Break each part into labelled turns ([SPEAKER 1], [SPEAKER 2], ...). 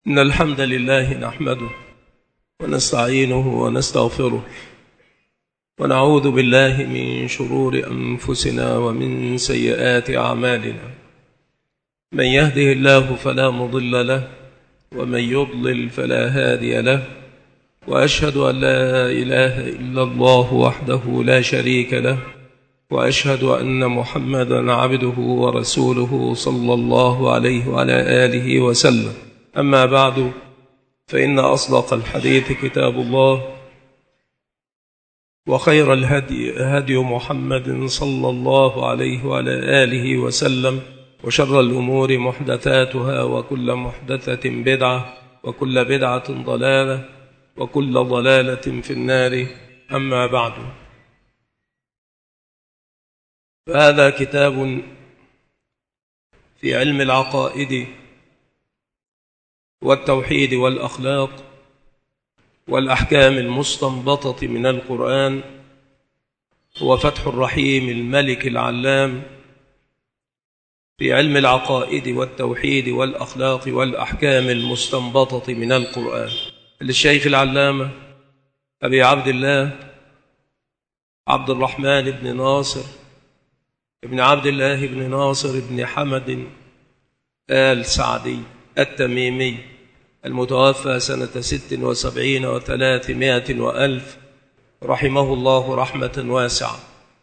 [SPEAKER 1] إن الحمد لله نحمده ونستعينه ونستغفره ونعوذ بالله من شرور أنفسنا ومن سيئات أعمالنا. من يهده الله فلا مضل له ومن يضلل فلا هادي له، وأشهد أن لا إله إلا الله وحده لا شريك له، وأشهد أن محمدا عبده ورسوله صلى الله عليه وعلى آله وسلم. أما بعد، فإن أصدق الحديث كتاب الله، وخير الهدي هدي محمد صلى الله عليه وعلى آله وسلم، وشر الأمور محدثاتها، وكل محدثة بدعة، وكل بدعة ضلالة، وكل ضلالة في النار. أما بعد، فهذا كتاب في علم العقائد والتوحيد والأخلاق والأحكام المستنبطة من القرآن، هو فتح الرحيم الملك العلام في علم العقائد والتوحيد والأخلاق والأحكام المستنبطة من القرآن، للشيخ العلامة أبي عبد الله عبد الرحمن بن ناصر ابن عبد الله بن ناصر بن حمد آل سعدي التميمي، المتوفى سنة 76 و300 وألف، رحمه الله رحمة واسعة.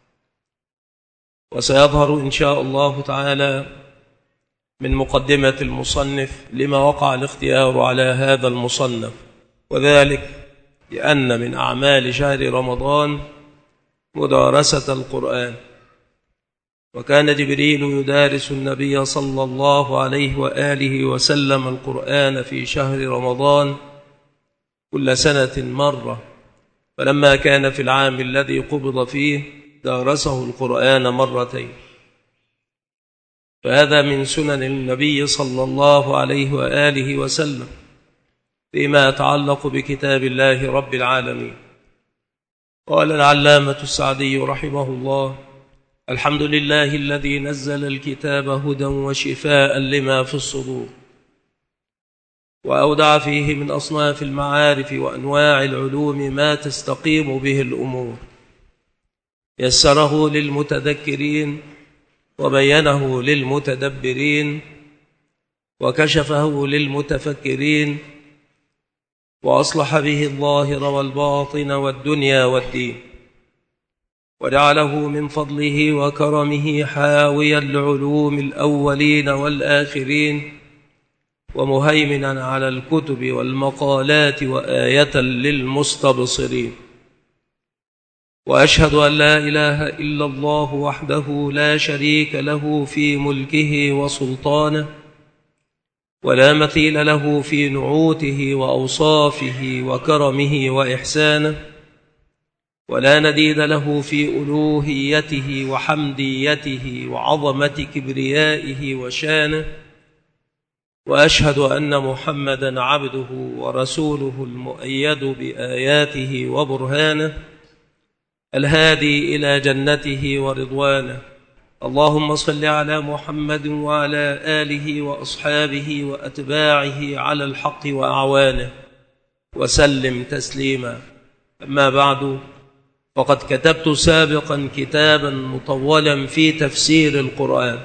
[SPEAKER 1] وسيظهر إن شاء الله تعالى من مقدمة المصنف لما وقع الاختيار على هذا المصنف، وذلك لأن من أعمال شهر رمضان مدارسة القرآن، وكان جبريل يدارس النبي صلى الله عليه وآله وسلم القرآن في شهر رمضان كل سنة مرة، فلما كان في العام الذي قبض فيه دارسه القرآن مرتين. فهذا من سنن النبي صلى الله عليه وآله وسلم فيما يتعلق بكتاب الله رب العالمين. قال العلامة السعدي رحمه الله: الحمد لله الذي نزل الكتاب هدى وشفاء لما في الصدور، وأودع فيه من أصناف المعارف وأنواع العلوم ما تستقيم به الأمور، يسره للمتذكرين وبينه للمتدبرين وكشفه للمتفكرين، وأصلح به الظاهر والباطن والدنيا والدين، وجعله من فضله وكرمه حاويا لعلوم الأولين والآخرين، ومهيمنا على الكتب والمقالات وآية للمستبصرين. وأشهد أن لا إله إلا الله وحده لا شريك له في ملكه وسلطانه، ولا مثيل له في نعوته وأوصافه وكرمه وإحسانه، ولا نديد له في ألوهيته وحمديته وعظمة كبريائه وشانه. وأشهد أن محمدًا عبده ورسوله المؤيد بآياته وبرهانه، الهادي إلى جنته ورضوانه. اللهم صل على محمد وعلى آله وأصحابه وأتباعه على الحق وأعوانه، وسلم تسليما. أما بعد، فقد كتبت سابقا كتابا مطولا في تفسير القرآن،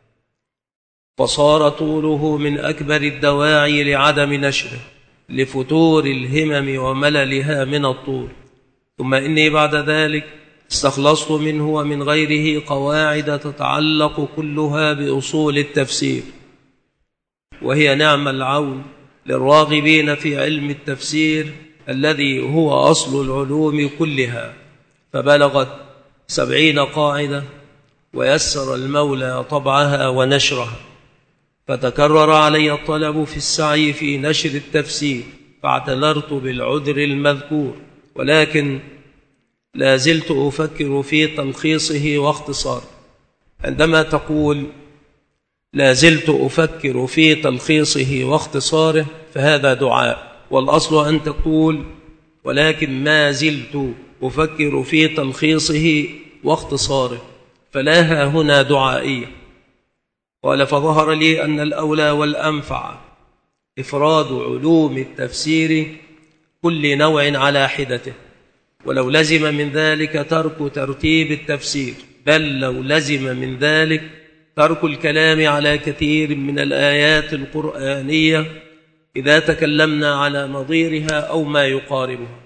[SPEAKER 1] فصار طوله من أكبر الدواعي لعدم نشره لفتور الهمم ومللها من الطول، ثم إني بعد ذلك استخلصت منه ومن غيره قواعد تتعلق كلها بأصول التفسير، وهي نعم العون للراغبين في علم التفسير الذي هو أصل العلوم كلها، فبلغت 70 قاعدة، ويسر المولى طبعها ونشرها. فتكرر علي الطلب في السعي في نشر التفسير، فاعتذرت بالعذر المذكور، ولكن لا زلت أفكر في تلخيصه واختصاره. عندما تقول لا زلت أفكر في تلخيصه واختصاره فهذا دعاء، والأصل أن تقول ولكن ما زلت أفكر في تلخيصه واختصاره، فلاها هنا دعائية. قال: فظهر لي أن الأولى والأنفع إفراد علوم التفسير كل نوع على حدته، ولو لزم من ذلك ترك ترتيب التفسير، بل لو لزم من ذلك ترك الكلام على كثير من الآيات القرآنية إذا تكلمنا على نظيرها أو ما يقاربها،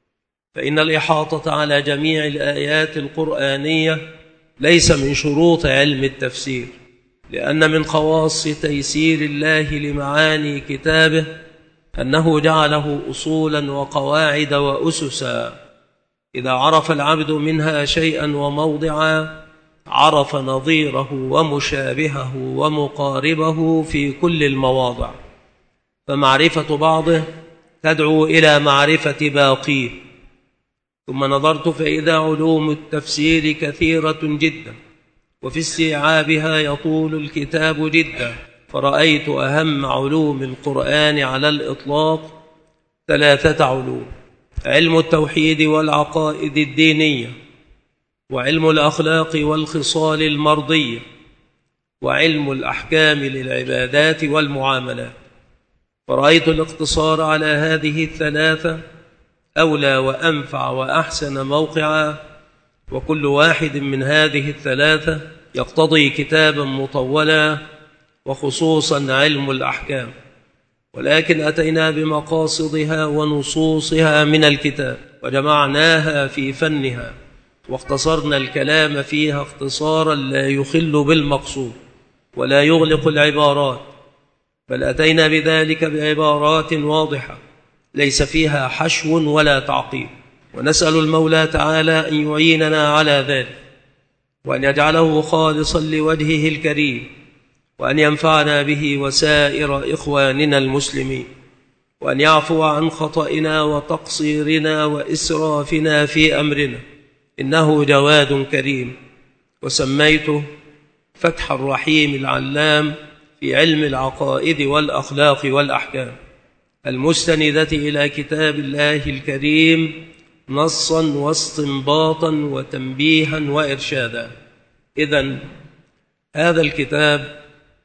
[SPEAKER 1] فإن الإحاطة على جميع الآيات القرآنية ليس من شروط علم التفسير، لأن من خواص تيسير الله لمعاني كتابه أنه جعله أصولا وقواعد وأسسا، إذا عرف العبد منها شيئا وموضعا عرف نظيره ومشابهه ومقاربه في كل المواضع، فمعرفة بعضه تدعو إلى معرفة باقيه. ثم نظرت فإذا علوم التفسير كثيرة جدا وفي استيعابها يطول الكتاب جدا، فرأيت أهم علوم القرآن على الإطلاق 3 علوم: علم التوحيد والعقائد الدينية، وعلم الأخلاق والخصال المرضية، وعلم الأحكام للعبادات والمعاملات. فرأيت الاقتصار على هذه 3 أولى وأنفع وأحسن موقعا، وكل واحد من هذه 3 يقتضي كتابا مطولا، وخصوصا علم الأحكام، ولكن أتينا بمقاصدها ونصوصها من الكتاب وجمعناها في فنها، واختصرنا الكلام فيها اختصارا لا يخل بالمقصود ولا يغلق العبارات، بل أتينا بذلك بعبارات واضحة ليس فيها حشو ولا تعقيب، ونسأل المولى تعالى أن يعيننا على ذلك، وأن يجعله خالصا لوجهه الكريم، وأن ينفعنا به وسائر إخواننا المسلمين، وأن يعفو عن خطئنا وتقصيرنا وإسرافنا في أمرنا، إنه جواد كريم. وسميته فتح الرحيم العلام في علم العقائد والأخلاق والأحكام، المستندة إلى كتاب الله الكريم نصا واستنباطا وتنبيها وإرشادا. إذن هذا الكتاب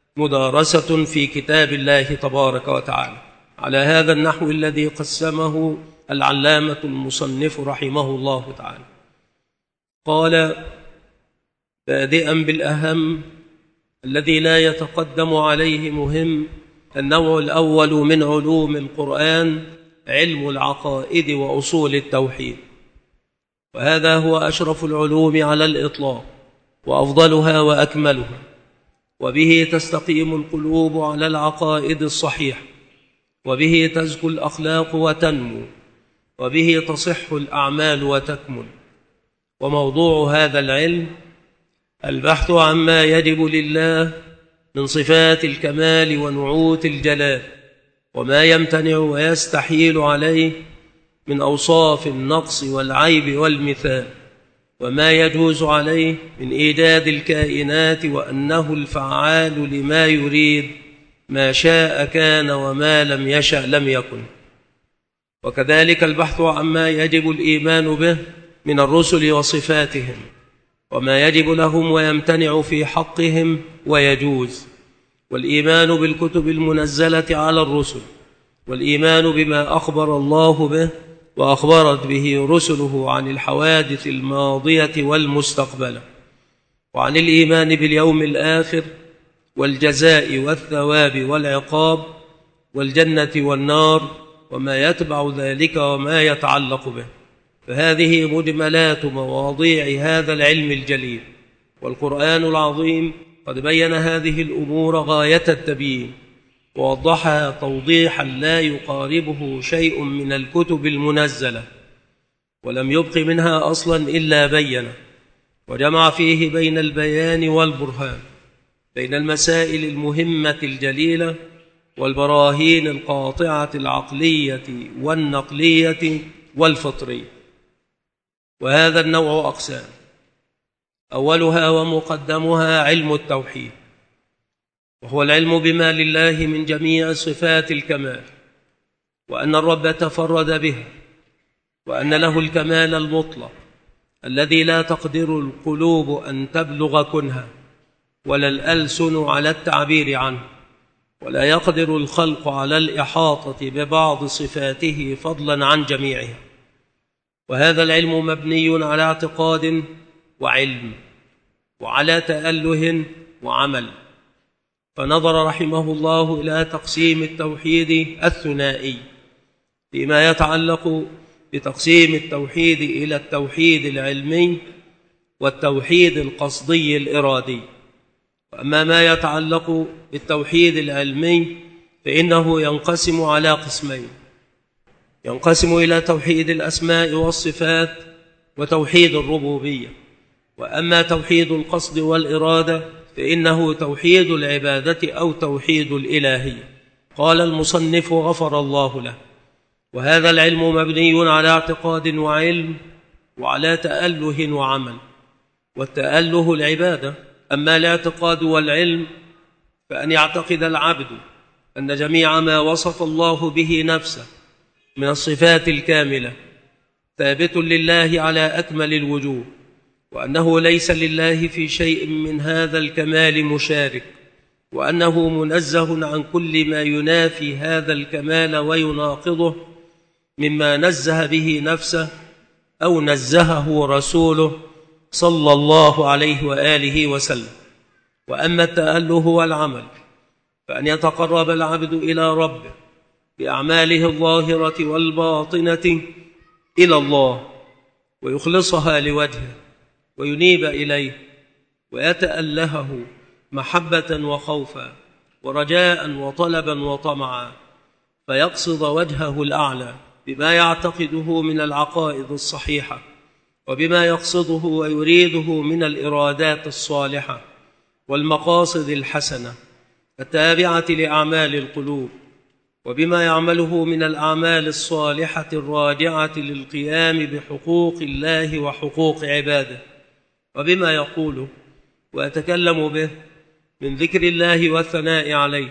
[SPEAKER 1] مدارسة في كتاب الله تبارك وتعالى على هذا النحو الذي قسمه العلامة المصنف رحمه الله تعالى. قال: بادئا بالأهم الذي لا يتقدم عليه مهم، النوع الأول من علوم القرآن علم العقائد وأصول التوحيد، وهذا هو أشرف العلوم على الإطلاق وأفضلها وأكملها، وبه تستقيم القلوب على العقائد الصحيحة، وبه تزكو الأخلاق وتنمو، وبه تصح الأعمال وتكمل. وموضوع هذا العلم البحث عما يجب لله من صفات الكمال ونعوت الجلال، وما يمتنع ويستحيل عليه من أوصاف النقص والعيب والمثال، وما يجوز عليه من إيجاد الكائنات، وأنه الفعال لما يريد، ما شاء كان وما لم يشأ لم يكن. وكذلك البحث عما يجب الإيمان به من الرسل وصفاتهم، وما يجب لهم ويمتنع في حقهم ويجوز، والإيمان بالكتب المنزلة على الرسل، والإيمان بما أخبر الله به وأخبرت به رسله عن الحوادث الماضية والمستقبلة، وعن الإيمان باليوم الآخر والجزاء والثواب والعقاب والجنة والنار وما يتبع ذلك وما يتعلق به. فهذه مجملات مواضيع هذا العلم الجليل، والقرآن العظيم قد بين هذه الأمور غاية التبيين، ووضحها توضيحا لا يقاربه شيء من الكتب المنزلة، ولم يبق منها أصلا إلا بينه، وجمع فيه بين البيان والبرهان، بين المسائل المهمة الجليلة والبراهين القاطعة العقلية والنقلية والفطرية. وهذا النوع أقسام: أولها ومقدمها علم التوحيد، وهو العلم بما لله من جميع صفات الكمال، وأن الرب تفرد بها، وأن له الكمال المطلق الذي لا تقدر القلوب أن تبلغ كنها ولا الألسن على التعبير عنه، ولا يقدر الخلق على الإحاطة ببعض صفاته فضلا عن جميعها. وهذا العلم مبني على اعتقاد وعلم وعلى تأله وعمل. فنظر رحمه الله إلى تقسيم التوحيد الثنائي فيما يتعلق بتقسيم التوحيد إلى التوحيد العلمي والتوحيد القصدي الإرادي. وأما ما يتعلق بالتوحيد العلمي فإنه ينقسم على قسمين: ينقسم إلى توحيد الأسماء والصفات وتوحيد الربوبية. وأما توحيد القصد والإرادة فإنه توحيد العبادة أو توحيد الإلهية. قال المصنف غفر الله له: وهذا العلم مبني على اعتقاد وعلم وعلى تأله وعمل. والتأله العبادة. أما الاعتقاد والعلم فأن يعتقد العبد أن جميع ما وصف الله به نفسه من الصفات الكاملة ثابت لله على أكمل الوجوه، وأنه ليس لله في شيء من هذا الكمال مشارك، وأنه منزه عن كل ما ينافي هذا الكمال ويناقضه مما نزه به نفسه أو نزهه رسوله صلى الله عليه وآله وسلم. وأما التأله والعمل فأن يتقرب العبد إلى ربه بأعماله الظاهرة والباطنة إلى الله ويخلصها لوجهه وينيب إليه ويتألهه محبة وخوفا ورجاء وطلبا وطمعا، فيقصد وجهه الأعلى بما يعتقده من العقائد الصحيحة وبما يقصده ويريده من الإرادات الصالحة والمقاصد الحسنة التابعة لأعمال القلوب، وبما يعمله من الأعمال الصالحة الراجعة للقيام بحقوق الله وحقوق عباده، وبما يقوله ويتكلم به من ذكر الله والثناء عليه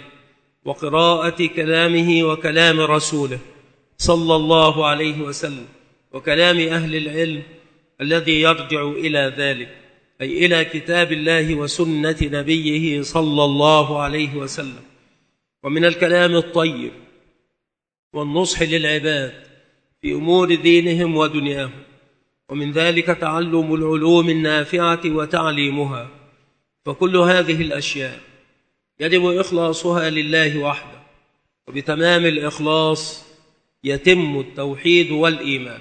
[SPEAKER 1] وقراءة كلامه وكلام رسوله صلى الله عليه وسلم وكلام أهل العلم الذي يرجع إلى ذلك، أي إلى كتاب الله وسنة نبيه صلى الله عليه وسلم، ومن الكلام الطيب والنصح للعباد في أمور دينهم ودنياهم، ومن ذلك تعلم العلوم النافعة وتعليمها. فكل هذه الأشياء يجب إخلاصها لله وحده، وبتمام الإخلاص يتم التوحيد والإيمان.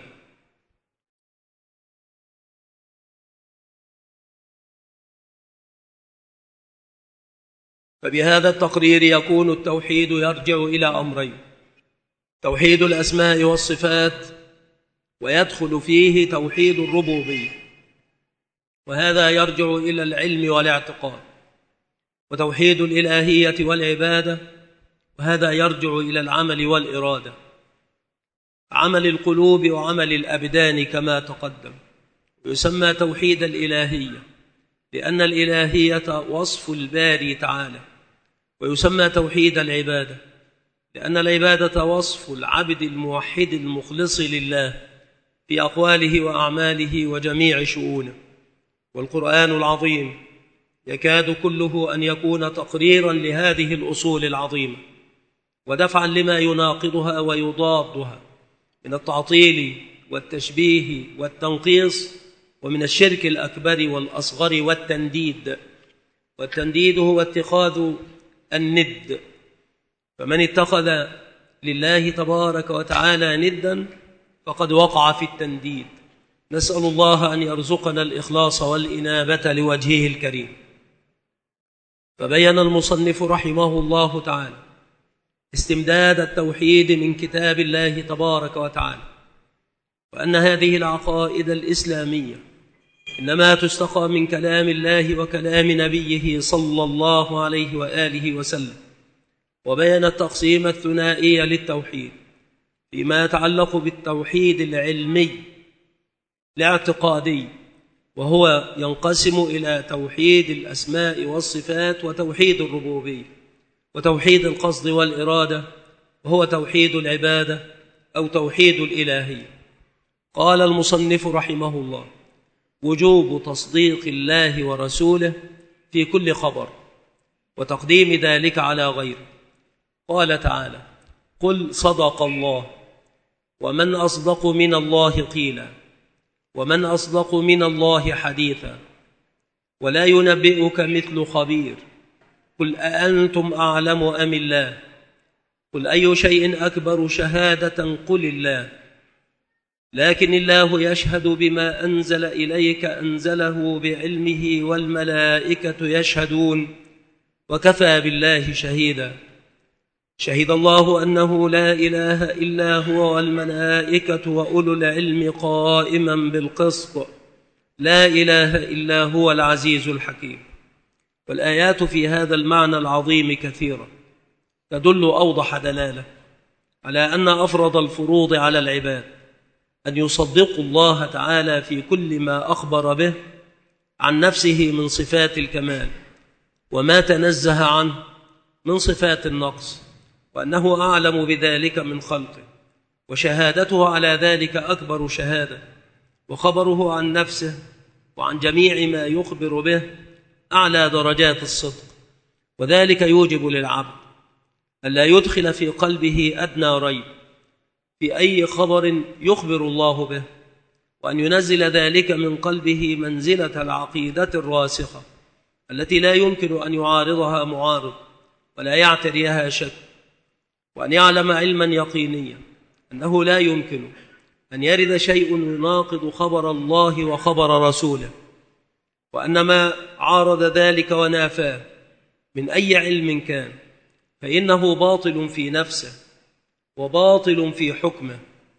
[SPEAKER 1] فبهذا التقرير يكون التوحيد يرجع إلى أمرين: توحيد الأسماء والصفات، ويدخل فيه توحيد الربوبية، وهذا يرجع إلى العلم والاعتقاد، وتوحيد الإلهية والعبادة، وهذا يرجع إلى العمل والإرادة، عمل القلوب وعمل الأبدان كما تقدم. يسمى توحيد الإلهية لأن الإلهية وصف الباري تعالى، ويسمى توحيد العبادة لأن العبادة وصف العبد الموحد المخلص لله في أقواله وأعماله وجميع شؤونه. والقرآن العظيم يكاد كله أن يكون تقريرا لهذه الأصول العظيمة ودفعا لما يناقضها ويضادها من التعطيل والتشبيه والتنقيص، ومن الشرك الأكبر والأصغر والتنديد. والتنديد هو اتخاذ الند، فمن اتخذ لله تبارك وتعالى ندا فقد وقع في التنديد. نسأل الله أن يرزقنا الإخلاص والإنابة لوجهه الكريم. فبين المصنف رحمه الله تعالى استمداد التوحيد من كتاب الله تبارك وتعالى، وأن هذه العقائد الإسلامية إنما تستقى من كلام الله وكلام نبيه صلى الله عليه وآله وسلم. وبين التقسيم الثنائي للتوحيد فيما يتعلق بالتوحيد العلمي الاعتقادي، وهو ينقسم إلى توحيد الأسماء والصفات وتوحيد الربوبية، وتوحيد القصد والإرادة، وهو توحيد العبادة أو توحيد الإلهية. قال المصنف رحمه الله: وجوب تصديق الله ورسوله في كل خبر، وتقديم ذلك على غيره، قال تعالى: قل صدق الله ومن أصدق من الله قيلا ومن أصدق من الله حديثا ولا ينبئك مثل خبير قل أأنتم أعلم أم الله قل أي شيء أكبر شهادة قل الله لكن الله يشهد بما أنزل إليك أنزله بعلمه والملائكة يشهدون وكفى بالله شهيدا شهد الله أنه لا إله إلا هو والملائكة وأولو العلم قائما بالقسط لا إله إلا هو العزيز الحكيم. والآيات في هذا المعنى العظيم كثيرة تدل أوضح دلالة على أن أفرض الفروض على العباد أن يصدقوا الله تعالى في كل ما أخبر به عن نفسه من صفات الكمال وما تنزه عنه من صفات النقص، وأنه أعلم بذلك من خلقه، وشهادته على ذلك أكبر شهادة، وخبره عن نفسه وعن جميع ما يخبر به أعلى درجات الصدق. وذلك يوجب للعبد ألا يدخل في قلبه أدنى ريب في أي خبر يخبر الله به، وأن ينزل ذلك من قلبه منزلة العقيدة الراسخة التي لا يمكن أن يعارضها معارض ولا يعتريها شك، وأن يعلم علما يقينيا أنه لا يمكن أن يرد شيء يناقض خبر الله وخبر رسوله، وأن ما عارض ذلك ونافاه من أي علم كان فإنه باطل في نفسه وباطل في حكمه،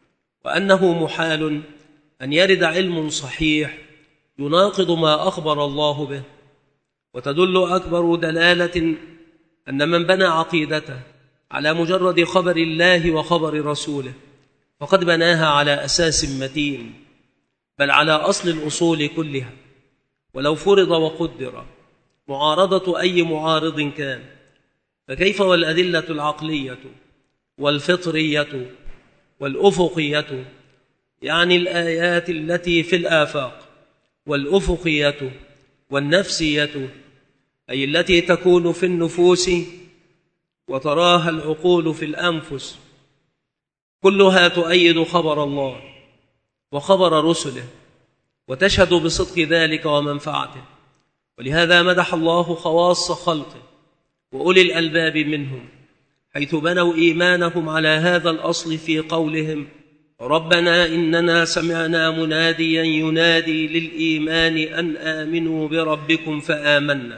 [SPEAKER 1] وأنه محال أن يرد علم صحيح يناقض ما أخبر الله به. وتدل أكبر دلالة أن من بنى عقيدته على مجرد خبر الله وخبر رسوله فقد بناها على أساس متين، بل على أصل الأصول كلها. ولو فرض وقدر معارضة أي معارض كان فكيف والأدلة العقلية والفطرية والأفقية، يعني الآيات التي في الآفاق، والأفقية والنفسية أي التي تكون في النفوس وتراها العقول في الأنفس، كلها تؤيد خبر الله وخبر رسله وتشهد بصدق ذلك ومنفعته. ولهذا مدح الله خواص خلقه وأولي الألباب منهم حيث بنوا إيمانهم على هذا الأصل في قولهم: ربنا إننا سمعنا مناديا ينادي للإيمان أن آمنوا بربكم فآمنا،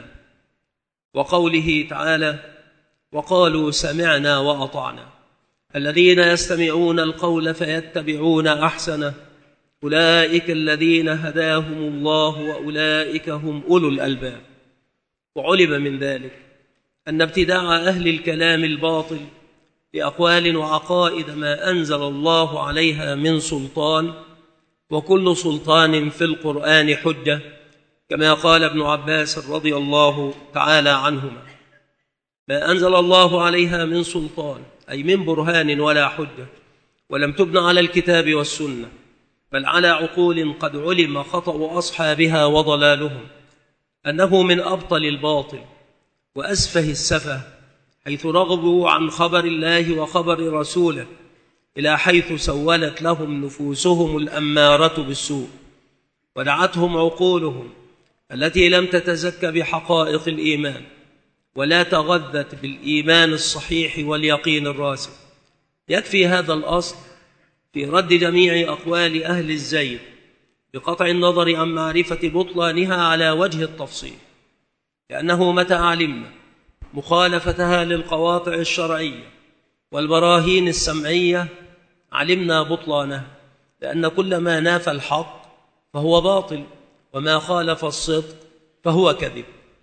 [SPEAKER 1] وقوله تعالى: وقالوا سمعنا وأطعنا، الذين يستمعون القول فيتبعون أحسنه أولئك الذين هداهم الله وأولئك هم أولو الألباب. وعلم من ذلك أن ابتداع أهل الكلام الباطل لأقوال وعقائد ما أنزل الله عليها من سلطان، وكل سلطان في القرآن حجة، كما قال ابن عباس رضي الله تعالى عنهما: ما أنزل الله عليها من سلطان أي من برهان ولا حجة، ولم تبن على الكتاب والسنة بل على عقول قد علم خطأ أصحابها وضلالهم، أنه من أبطل الباطل وأسفه السفه، حيث رغبوا عن خبر الله وخبر رسوله إلى حيث سولت لهم نفوسهم الأمارة بالسوء، ودعتهم عقولهم التي لم تتزك بحقائق الإيمان ولا تغذت بالإيمان الصحيح واليقين الراسخ. يكفي هذا الأصل في رد جميع أقوال أهل الزيغ بقطع النظر عن معرفة بطلانها على وجه التفصيل، لأنه متى علمنا مخالفتها للقواطع الشرعية والبراهين السمعية علمنا بطلانها، لأن كل ما نافى الحق فهو باطل، وما خالف الصدق فهو كذب.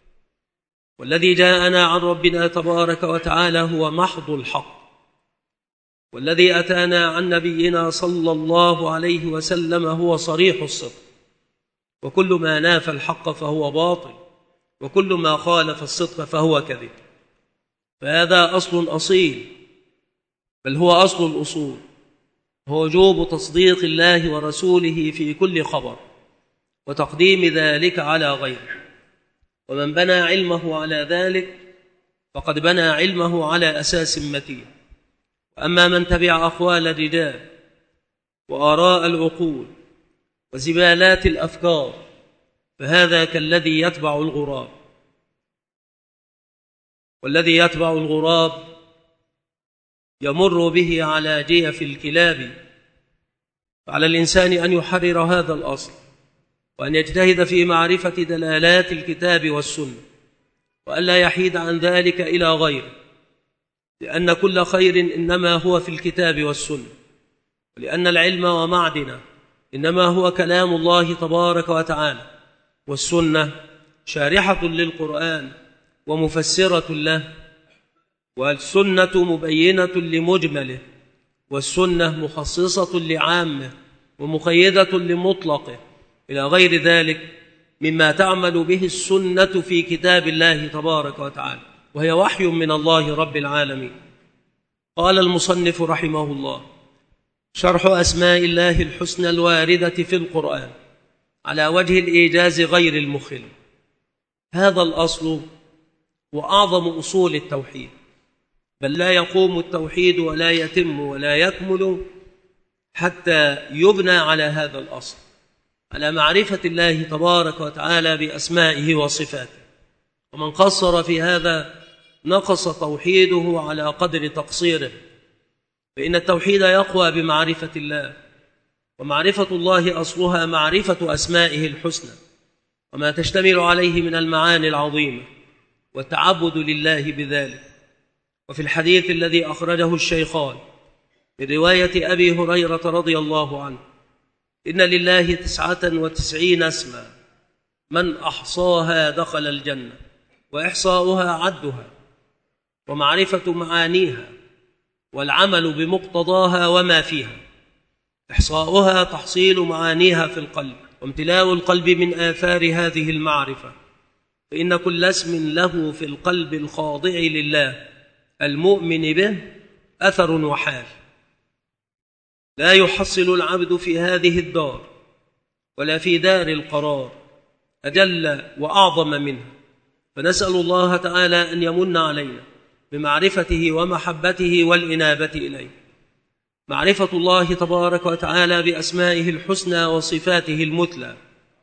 [SPEAKER 1] والذي جاءنا عن ربنا تبارك وتعالى هو محض الحق، والذي أتانا عن نبينا صلى الله عليه وسلم هو صريح الصدق، وكل ما نافى الحق فهو باطل، وكل ما خالف الصدق فهو كذب. فهذا أصل أصيل، بل هو أصل الأصول، هو وجوب تصديق الله ورسوله في كل خبر وتقديم ذلك على غيره. ومن بنى علمه على ذلك فقد بنى علمه على أساس متين. وأما من تبع أقوال الرجال وآراء العقول وزبالات الأفكار فهذا كالذي يتبع الغراب، والذي يتبع الغراب يمر به على جيف الكلاب. فعلى الإنسان أن يحرر هذا الأصل، وأن يجتهد في معرفة دلالات الكتاب والسنة، وألا يحيد عن ذلك إلى غيره، لأن كل خير إنما هو في الكتاب والسنة، ولأن العلم ومعدنه إنما هو كلام الله تبارك وتعالى، والسنة شارحة للقرآن ومفسرة له، والسنة مبينة لمجمله، والسنة مخصصة لعامه ومقيدة لمطلقه، إلى غير ذلك مما تعمل به السنة في كتاب الله تبارك وتعالى، وهي وحي من الله رب العالمين. قال المصنف رحمه الله: شرح أسماء الله الحسنى الواردة في القرآن على وجه الإيجاز غير المخل. هذا الأصل وأعظم أصول التوحيد، بل لا يقوم التوحيد ولا يتم ولا يكمل حتى يبنى على هذا الأصل، على معرفة الله تبارك وتعالى بأسمائه وصفاته. ومن قصر في هذا نقص توحيده على قدر تقصيره، فإن التوحيد يقوى بمعرفة الله، ومعرفة الله أصلها معرفة أسمائه الحسنى وما تشتمل عليه من المعاني العظيمة، والتعبد لله بذلك. وفي الحديث الذي أخرجه الشيخان من رواية أبي هريرة رضي الله عنه: إن لله 99 اسما من أحصاها دخل الجنة، وإحصاؤها عدها ومعرفة معانيها والعمل بمقتضاها وما فيها. إحصاؤها تحصيل معانيها في القلب وامتلاء القلب من آثار هذه المعرفة، فإن كل اسم له في القلب الخاضع لله المؤمن به أثر وحال، لا يحصل العبد في هذه الدار ولا في دار القرار أجل وأعظم منه. فنسأل الله تعالى أن يمن علينا بمعرفته ومحبته والإنابة إليه. معرفة الله تبارك وتعالى بأسمائه الحسنى وصفاته المثلى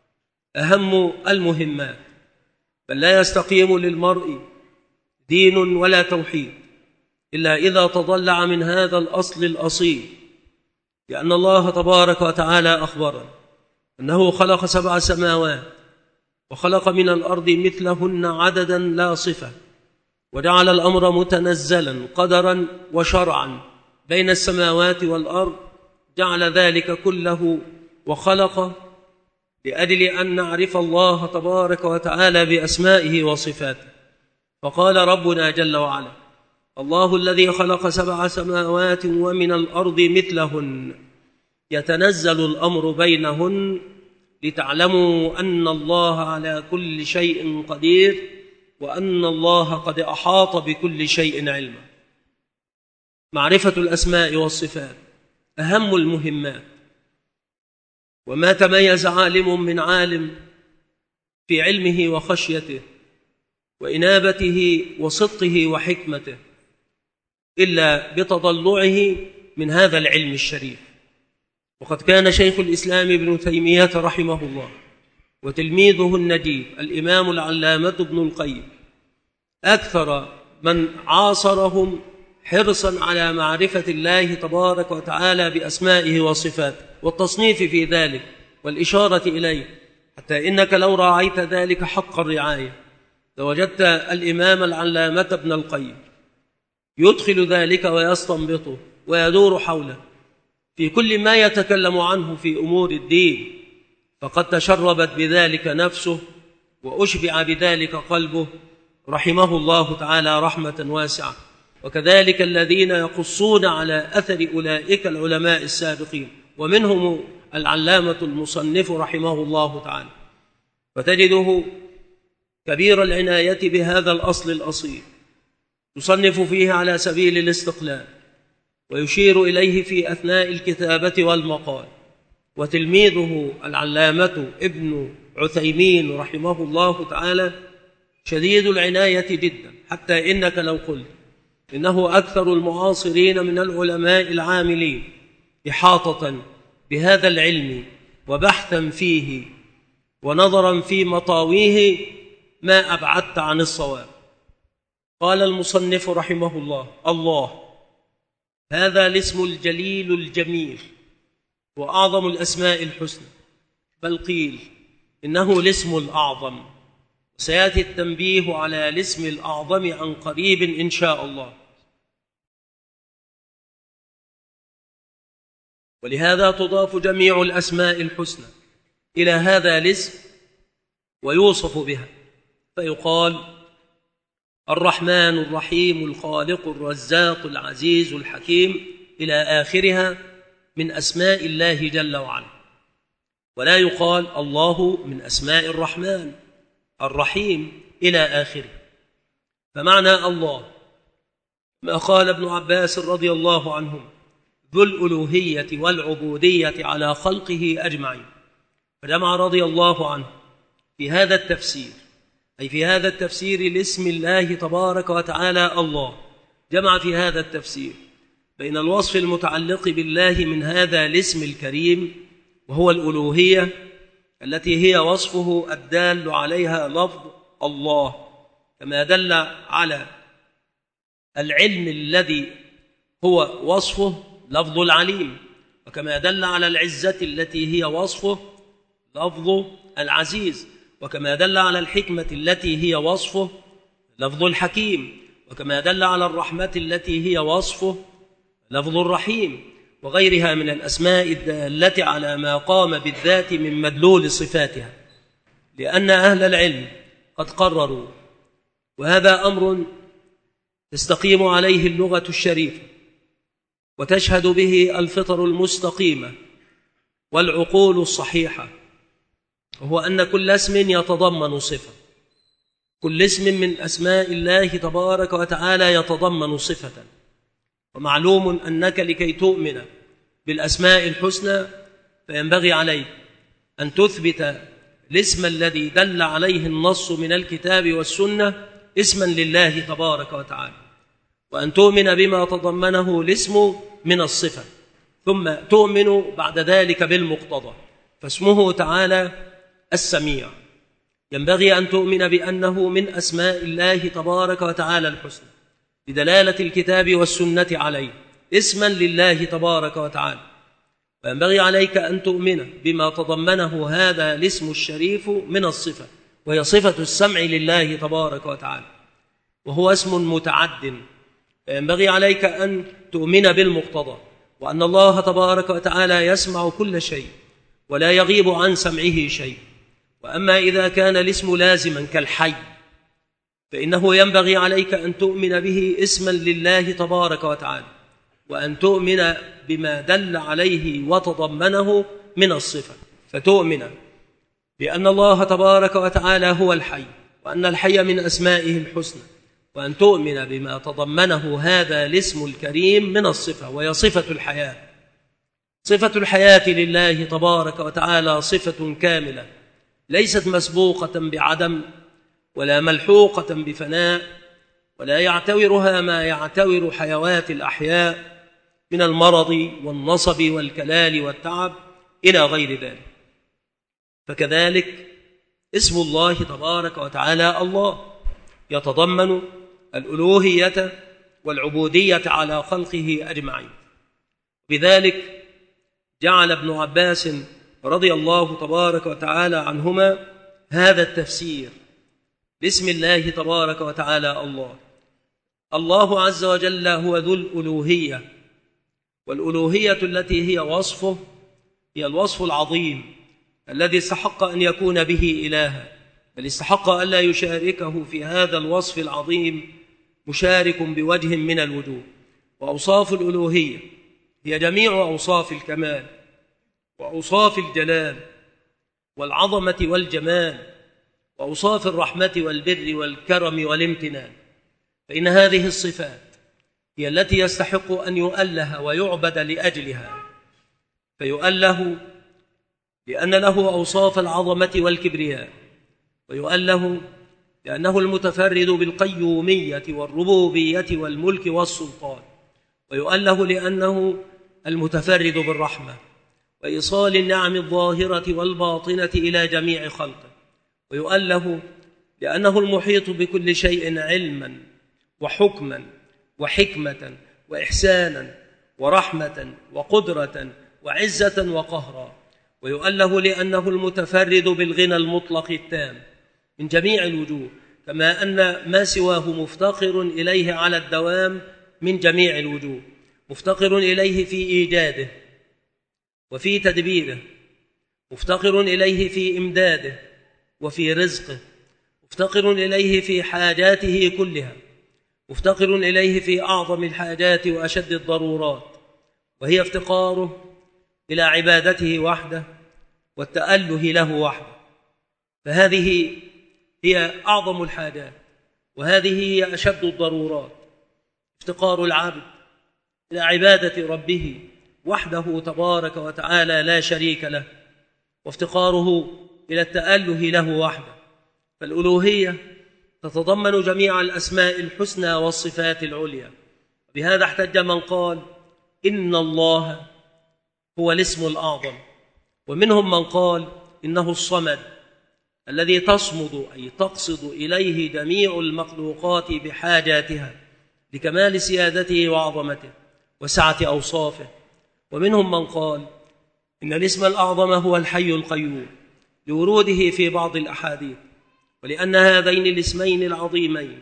[SPEAKER 1] أهم المهمات، بل لا يستقيم للمرء دين ولا توحيد إلا إذا تضلع من هذا الأصل الأصيل، لأن الله تبارك وتعالى أخبرنا أنه خلق 7 سماوات وخلق من الأرض مثلهن عددا لا صفة، وجعل الأمر متنزلا قدرا وشرعا بين السماوات والأرض، جعل ذلك كله وخلق لأجل أن نعرف الله تبارك وتعالى بأسمائه وصفاته. فقال ربنا جل وعلا: الله الذي خلق 7 سماوات ومن الأرض مثلهن يتنزل الأمر بينهن لتعلموا أن الله على كل شيء قدير وأن الله قد أحاط بكل شيء علما. معرفة الأسماء والصفات أهم المهمات، وما تميز عالم من عالم في علمه وخشيته وإنابته وصدقه وحكمته إلا بتضلعه من هذا العلم الشريف. وقد كان شيخ الإسلام ابن تيمية رحمه الله وتلميذه النجيب الإمام العلامة ابن القيم أكثر من عاصرهم حرصا على معرفة الله تبارك وتعالى بأسمائه وصفاته والتصنيف في ذلك والإشارة إليه، حتى إنك لو راعيت ذلك حق الرعاية لوجدت الإمام العلامة ابن القيم يدخل ذلك ويستنبطه ويدور حوله في كل ما يتكلم عنه في أمور الدين، فقد تشربت بذلك نفسه وأشبع بذلك قلبه رحمه الله تعالى رحمة واسعة. وكذلك الذين يقصون على أثر أولئك العلماء السابقين، ومنهم العلامة المصنف رحمه الله تعالى، فتجده كبير العناية بهذا الأصل الأصيل، يصنف فيه على سبيل الاستقلال ويشير إليه في أثناء الكتابة والمقال. وتلميذه العلامة ابن عثيمين رحمه الله تعالى شديد العناية جدا، حتى إنك لو قلت إنه أكثر المعاصرين من العلماء العاملين إحاطة بهذا العلم وبحثا فيه ونظرا في مطاويه ما أبعدت عن الصواب. قال المصنف رحمه الله: الله هذا الاسم الجليل الجميل وأعظم الأسماء الحسنى، بل قيل إنه الاسم الأعظم، وسيأتي التنبيه على الاسم الأعظم عن قريب إن شاء الله. ولهذا تضاف جميع الأسماء الحسنى إلى هذا الاسم ويوصف بها، فيقال الرحمن الرحيم الخالق الرزاق العزيز الحكيم إلى آخرها من أسماء الله جل وعلا. ولا يقال الله من أسماء الرحمن الرحيم إلى آخره. فمعنى الله ما قال ابن عباس رضي الله عنهم: ذو الألوهية والعبودية على خلقه أجمعين. فجمع رضي الله عنه في هذا التفسير، أي في هذا التفسير لاسم الله تبارك وتعالى الله، جمع في هذا التفسير بين الوصف المتعلق بالله من هذا الاسم الكريم وهو الألوهية التي هي وصفه الدال عليها لفظ الله، كما دل على العلم الذي هو وصفه لفظ العليم، وكما دل على العزة التي هي وصفه لفظ العزيز، وكما دل على الحكمة التي هي وصفه لفظ الحكيم، وكما دل على الرحمة التي هي وصفه لفظ الرحيم، وغيرها من الأسماء الدالة على ما قام بالذات من مدلول صفاتها. لأن أهل العلم قد قرروا، وهذا أمر تستقيم عليه اللغة الشريفة وتشهد به الفطر المستقيمة والعقول الصحيحة، وهو أن كل اسم يتضمن صفة، كل اسم من أسماء الله تبارك وتعالى يتضمن صفة. ومعلوم أنك لكي تؤمن بالأسماء الحسنى فينبغي عليك أن تثبت الاسم الذي دل عليه النص من الكتاب والسنة اسما لله تبارك وتعالى، وأن تؤمن بما تضمنه الاسم من الصفة، ثم تؤمن بعد ذلك بالمقتضى. فاسمه تعالى السميع، ينبغي أن تؤمن بأنه من أسماء الله تبارك وتعالى الحسنى بدلالة الكتاب والسنة عليه اسما لله تبارك وتعالى. وينبغي عليك أن تؤمن بما تضمنه هذا الاسم الشريف من الصفة، وهي صفة السمع لله تبارك وتعالى، وهو اسم متعد. فينبغي عليك أن تؤمن بالمقتضى، وأن الله تبارك وتعالى يسمع كل شيء ولا يغيب عن سمعه شيء. وأما إذا كان الاسم لازما كالحي فإنه ينبغي عليك أن تؤمن به اسما لله تبارك وتعالى، وأن تؤمن بما دل عليه وتضمنه من الصفة، فتؤمن بأن الله تبارك وتعالى هو الحي، وأن الحي من أسمائه الحسنى، وأن تؤمن بما تضمنه هذا الاسم الكريم من الصفة، وهي صفة الحياة. صفة الحياة لله تبارك وتعالى صفة كاملة ليست مسبوقة بعدم ولا ملحوقة بفناء، ولا يعتورها ما يعتور حيوات الأحياء من المرض والنصب والكلال والتعب إلى غير ذلك. فكذلك اسم الله تبارك وتعالى الله يتضمن الألوهية والعبودية على خلقه أجمعين. بذلك جعل ابن عباس رضي الله تبارك وتعالى عنهما هذا التفسير باسم الله تبارك وتعالى الله. الله عز وجل هو ذو الألوهية، والألوهية التي هي وصفه هي الوصف العظيم الذي استحق أن يكون به إلها، بل استحق أن لا يشاركه في هذا الوصف العظيم مشارك بوجه من الوجوه. وأوصاف الألوهية هي جميع أوصاف الكمال وأوصاف الجلال والعظمة والجمال، وأوصاف الرحمة والبر والكرم والامتنان. فإن هذه الصفات هي التي يستحق أن يؤله ويعبد لأجلها، فيؤله لأن له أوصاف العظمة والكبرياء، ويؤله لأنه المتفرد بالقيومية والربوبية والملك والسلطان، ويؤل له لأنه المتفرد بالرحمة وإيصال النعم الظاهرة والباطنة إلى جميع خلقه، ويؤل له لأنه المحيط بكل شيء علما وحكما وحكمة وإحسانا ورحمة وقدرة وعزة وقهرا، ويؤل له لأنه المتفرد بالغنى المطلق التام من جميع الوجوه، كما أن ما سواه مفتقر إليه على الدوام من جميع الوجوه، مفتقر إليه في إيجاده وفي تدبيره، مفتقر إليه في إمداده وفي رزقه، مفتقر إليه في حاجاته كلها، مفتقر إليه في أعظم الحاجات وأشد الضرورات، وهي افتقاره إلى عبادته وحده والتأله له وحده. فهذه هي أعظم الحاجات، وهذه هي أشد الضرورات، افتقار العبد إلى عبادة ربه وحده تبارك وتعالى لا شريك له، وافتقاره إلى التأله له وحده. فالألوهية تتضمن جميع الأسماء الحسنى والصفات العليا، بهذا احتج من قال إن الله هو الاسم الأعظم، ومنهم من قال إنه الصمد الذي تصمد أي تقصد إليه جميع المخلوقات بحاجاتها لكمال سيادته وعظمته وسعة أوصافه. ومنهم من قال إن الاسم الأعظم هو الحي القيوم لوروده في بعض الأحاديث، ولأن هذين الاسمين العظيمين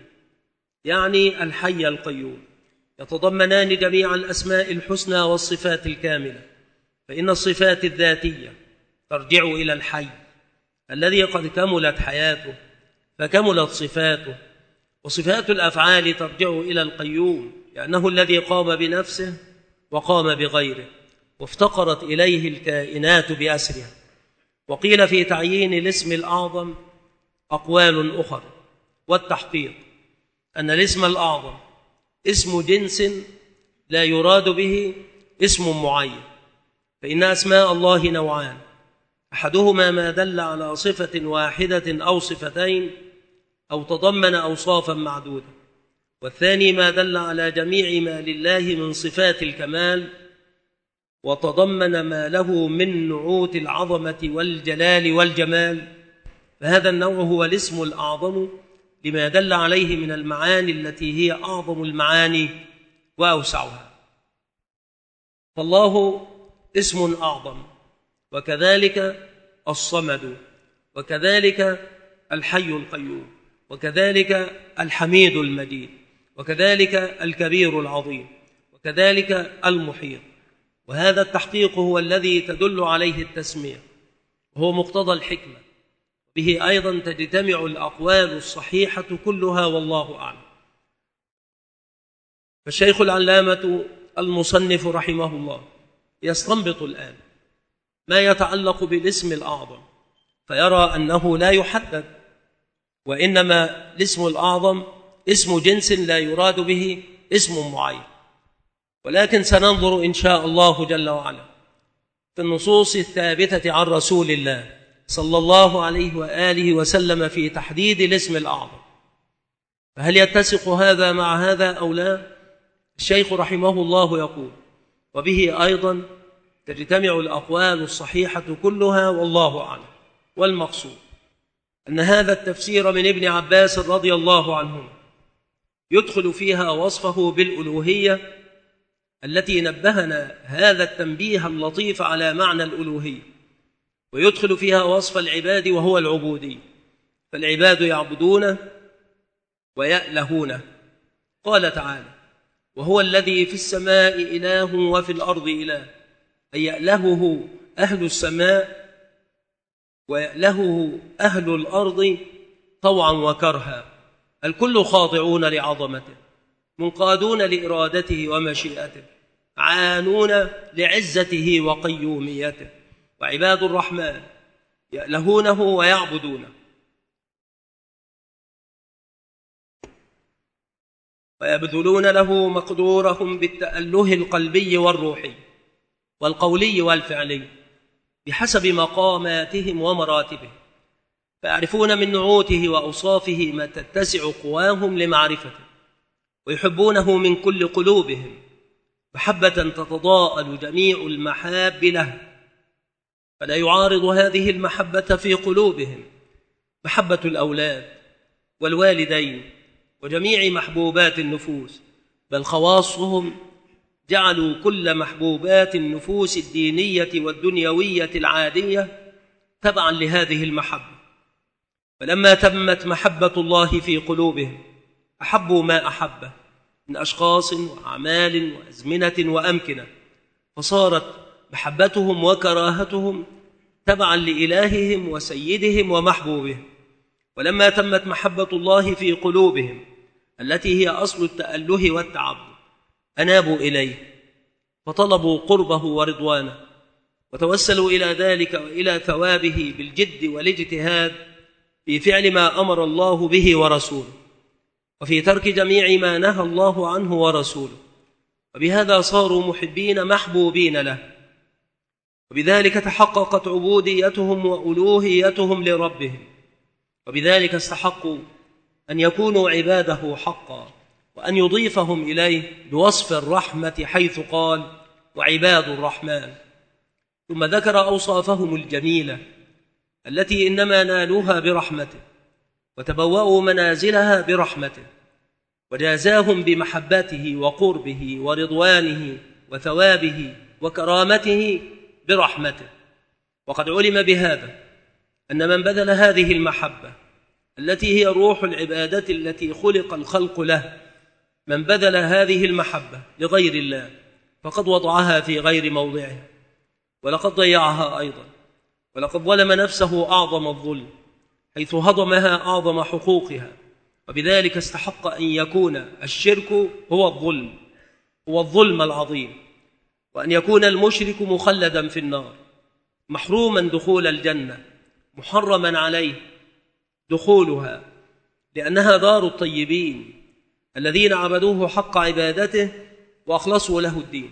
[SPEAKER 1] يعني الحي القيوم يتضمنان جميع الأسماء الحسنى والصفات الكاملة، فإن الصفات الذاتية ترجع إلى الحي الذي قد كملت حياته فكملت صفاته، وصفات الأفعال ترجع إلى القيوم لأنه الذي قام بنفسه وقام بغيره، وافتقرت إليه الكائنات بأسرها. وقيل في تعيين الاسم الأعظم أقوال أخرى، والتحقيق أن الاسم الأعظم اسم جنس لا يراد به اسم معين، فإن أسماء الله نوعان، أحدهما ما دل على صفة واحدة أو صفتين أو تضمن أوصافا معدودة، والثاني ما دل على جميع ما لله من صفات الكمال وتضمن ما له من نعوت العظمة والجلال والجمال، فهذا النوع هو الاسم الأعظم لما دل عليه من المعاني التي هي أعظم المعاني وأوسعها. فالله اسم أعظم، وكذلك الصمد، وكذلك الحي القيوم، وكذلك الحميد المجيد، وكذلك الكبير العظيم، وكذلك المحيط. وهذا التحقيق هو الذي تدل عليه التسمية، وهو مقتضى الحكمة، به أيضا تجتمع الأقوال الصحيحة كلها، والله أعلم. فالشيخ العلامة المصنف رحمه الله يستنبط الآن ما يتعلق بالاسم الأعظم، فيرى أنه لا يحدد، وإنما الاسم الأعظم اسم جنس لا يراد به اسم معين. ولكن سننظر إن شاء الله جل وعلا في النصوص الثابتة عن رسول الله صلى الله عليه وآله وسلم في تحديد الاسم الأعظم، فهل يتسق هذا مع هذا أو لا؟ الشيخ رحمه الله يقول وبه أيضا تجتمع الأقوال الصحيحة كلها، والله أعلم. والمقصود أن هذا التفسير من ابن عباس رضي الله عنهما يدخل فيها وصفه بالألوهية التي نبهنا هذا التنبيه اللطيف على معنى الألوهية، ويدخل فيها وصف العباد وهو العبودية، فالعباد يعبدونه ويألهونه. قال تعالى وهو الذي في السماء إله وفي الأرض إله، أي يألهه أهل السماء ويألهه أهل الأرض طوعا وكرها، الكل خاضعون لعظمته، منقادون لإرادته ومشيئته، عانون لعزته وقيوميته. وعباد الرحمن يألهونه ويعبدونه ويبذلون له مقدورهم بالتأله القلبي والروحي والقولي والفعلي بحسب مقاماتهم ومراتبهم،
[SPEAKER 2] فيعرفون من نعوته وأوصافه ما تتسع قواهم لمعرفته، ويحبونه من كل قلوبهم محبة تتضاءل جميع المحاب له، فلا يعارض هذه المحبة في قلوبهم محبة الأولاد والوالدين وجميع محبوبات النفوس، بل خواصهم جعلوا كل محبوبات النفوس الدينية والدنيوية العادية تبعا لهذه المحبة. فلما تمت محبة الله في قلوبهم أحبوا ما أحبه من أشخاص وأعمال وأزمنة وأمكنة، فصارت محبتهم وكراهتهم تبعا لإلههم وسيدهم ومحبوبهم. ولما تمت محبة الله في قلوبهم التي هي أصل التأله والتعبد أنابوا إليه فطلبوا قربه ورضوانه، وتوسلوا إلى ذلك وإلى ثوابه بالجد والاجتهاد في فعل ما أمر الله به ورسوله، وفي ترك جميع ما نهى الله عنه ورسوله، وبهذا صاروا محبين محبوبين له، وبذلك تحققت عبوديتهم وألوهيتهم لربهم، وبذلك استحقوا أن يكونوا عباده حقا، وأن يضيفهم إليه بوصف الرحمة حيث قال وعباد الرحمن. ثم ذكر أوصافهم الجميلة التي إنما نالوها برحمته وتبوأوا منازلها برحمته، وجازاهم بمحبته وقربه ورضوانه وثوابه وكرامته برحمته. وقد علم بهذا أن من بذل هذه المحبة التي هي روح العبادة التي خلق الخلق له، من بذل هذه المحبة لغير الله فقد وضعها في غير موضعها، ولقد ضيعها أيضا، ولقد ظلم نفسه أعظم الظلم حيث هضمها أعظم حقوقها، وبذلك استحق أن يكون الشرك هو الظلم العظيم، وأن يكون المشرك مخلدا في النار محروما دخول الجنة محرما عليه دخولها، لأنها دار الطيبين الذين عبدوه حق عبادته وأخلصوا له الدين.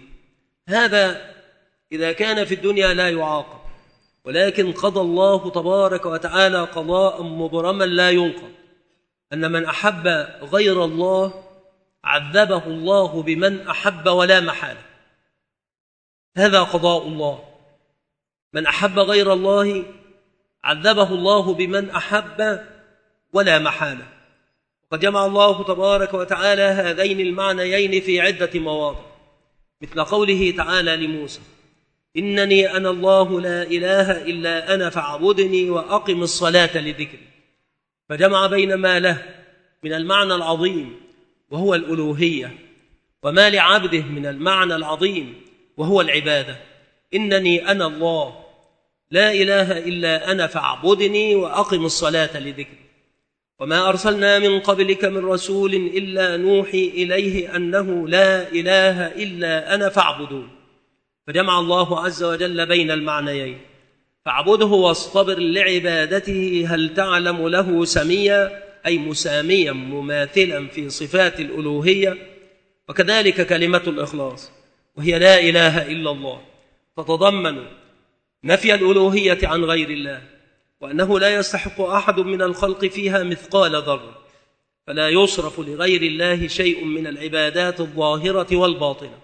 [SPEAKER 2] هذا إذا كان في الدنيا لا يعاقب، ولكن قضى الله تبارك وتعالى قضاء مبرما لا ينقض، أن من أحب غير الله عذبه الله بمن أحب ولا محالة. هذا قضاء الله، من أحب غير الله عذبه الله بمن أحب ولا محالة. وقد جمع الله تبارك وتعالى هذين المعنيين في عدة مواضع، مثل قوله تعالى لموسى إنني أنا الله لا إله إلا أنا فاعبدني وأقم الصلاة لذكري، فجمع بين ما له من المعنى العظيم وهو الألوهية، وما لعبده من المعنى العظيم وهو العبادة. إنني أنا الله لا إله إلا أنا فاعبدني وأقم الصلاة لذكري، وما أرسلنا من قبلك من رسول إلا نوحي إليه أنه لا إله إلا أنا فاعبدون. فجمع الله عز وجل بين المعنيين، فاعبده واصطبر لعبادته هل تعلم له سميا، أي مساميا مماثلا في صفات الألوهية. وكذلك كلمة الإخلاص وهي لا إله إلا الله تتضمن نفي الألوهية عن غير الله، وأنه لا يستحق أحد من الخلق فيها مثقال ذرة، فلا يصرف لغير الله شيء من العبادات الظاهرة والباطنة،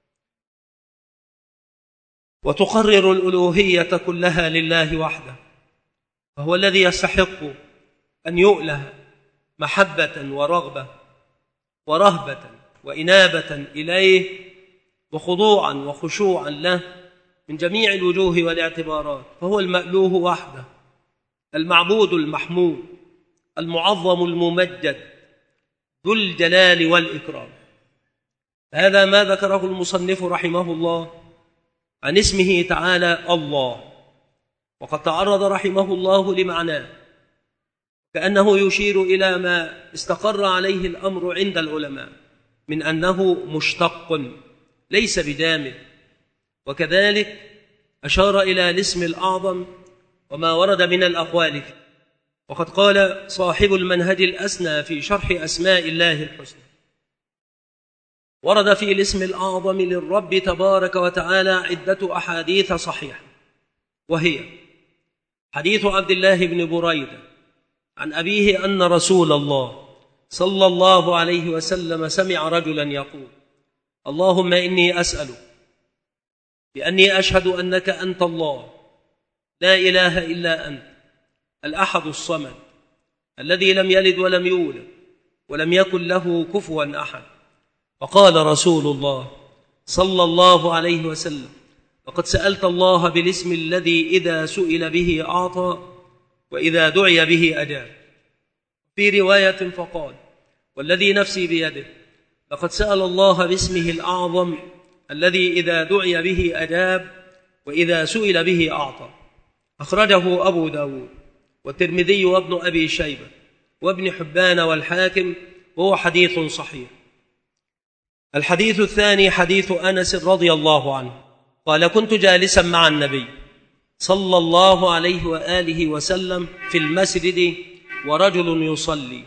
[SPEAKER 2] وتقرر الألوهية كلها لله وحده، فهو الذي يستحق أن يؤله محبة ورغبة ورهبة وإنابة إليه وخضوعا وخشوعا له من جميع الوجوه والاعتبارات، فهو المألوه وحده، المعبود المحمود، المعظم الممجد، ذو الجلال والإكرام. هذا ما ذكره المصنف رحمه الله عن اسمه تعالى الله، وقد تعرض رحمه الله لمعناه كأنه يشير إلى ما استقر عليه الأمر عند العلماء من أنه مشتق ليس بجامد، وكذلك أشار إلى الاسم الأعظم وما ورد من الأقوال فيه. وقد قال صاحب المنهج الأسنى في شرح أسماء الله الحسنى ورد في الاسم الأعظم للرب تبارك وتعالى عدة أحاديث صحيحة، وهي حديث عبد الله بن بريدة عن أبيه أن رسول الله صلى الله عليه وسلم سمع رجلا يقول: اللهم إني أسألك بأني أشهد أنك أنت الله لا إله إلا أنت الأحد الصمد الذي لم يلد ولم يولد ولم يكن له كفوا أحد. فقال رسول الله صلى الله عليه وسلم: لقد سألت الله بالاسم الذي إذا سئل به أعطى وإذا دعي به أجاب. في رواية فقال: والذي نفسي بيده لقد سأل الله باسمه الأعظم الذي إذا دعي به أجاب وإذا سئل به أعطى. أخرجه أبو داود والترمذي وابن أبي شيبة وابن حبان والحاكم، وهو حديث صحيح. الحديث الثاني حديث أنس رضي الله عنه قال: كنت جالسا مع النبي صلى الله عليه وآله وسلم في المسجد ورجل يصلي،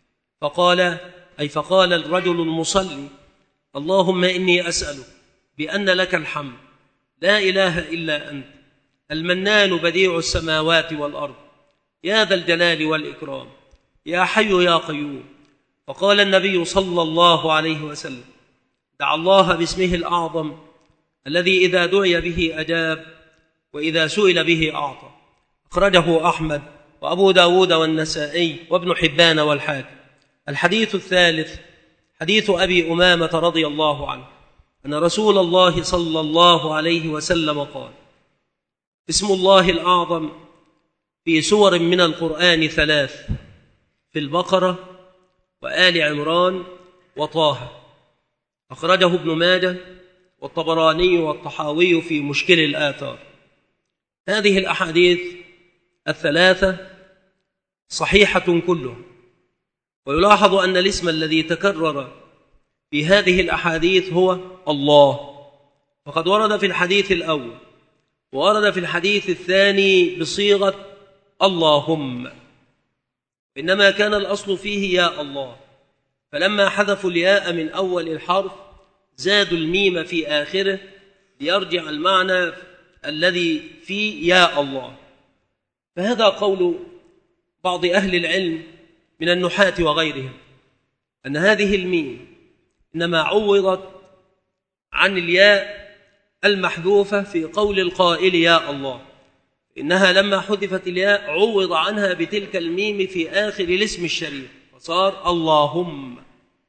[SPEAKER 2] فقال الرجل المصلي: اللهم إني أسألك بأن لك الحمد لا إله إلا أنت المنان بديع السماوات والأرض يا ذا الجلال والإكرام يا حي يا قيوم. فقال النبي صلى الله عليه وسلم: دع الله باسمه الأعظم الذي إذا دعي به أجاب وإذا سئل به أعطى. أخرجه أحمد وأبو داود والنسائي وابن حبان والحاكم. الحديث الثالث حديث أبي أمامة رضي الله عنه أن رسول الله صلى الله عليه وسلم قال: اسم الله الأعظم في سور من القرآن 3: في البقرة وآل عمران وطه. أخرجه ابن ماجه والطبراني والطحاوي في مشكل الآثار. هذه الأحاديث الثلاثة صحيحة كلها، ويلاحظ أن الاسم الذي تكرر في هذه الأحاديث هو الله، وقد ورد في الحديث الأول وورد في الحديث الثاني بصيغة اللهم، إنما كان الأصل فيه يا الله، فلما حذفوا الياء من أول الحرف زادوا الميم في آخره ليرجع المعنى الذي في يا الله. فهذا قول بعض أهل العلم من النحاة وغيرهم أن هذه الميم إنما عوضت عن الياء المحذوفة في قول القائل يا الله، إنها لما حذفت الياء عوض عنها بتلك الميم في آخر الاسم الشريف فصار اللهم.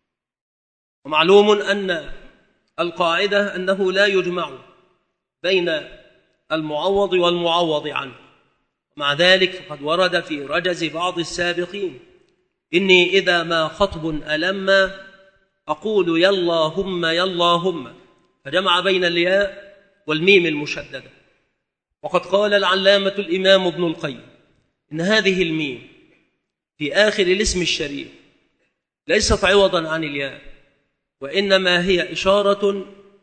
[SPEAKER 2] ومعلوم أن القاعدة أنه لا يجمع بين المعوض والمعوض عنه، مع ذلك فقد ورد في رجز بعض السابقين: إني إذا ما خطب ألم أقول يا اللهم يا اللهم، فجمع بين الياء والميم المشددة. وقد قال العلامة الإمام ابن القيم إن هذه الميم في آخر الاسم الشريف ليست عوضا عن الياء، وإنما هي إشارة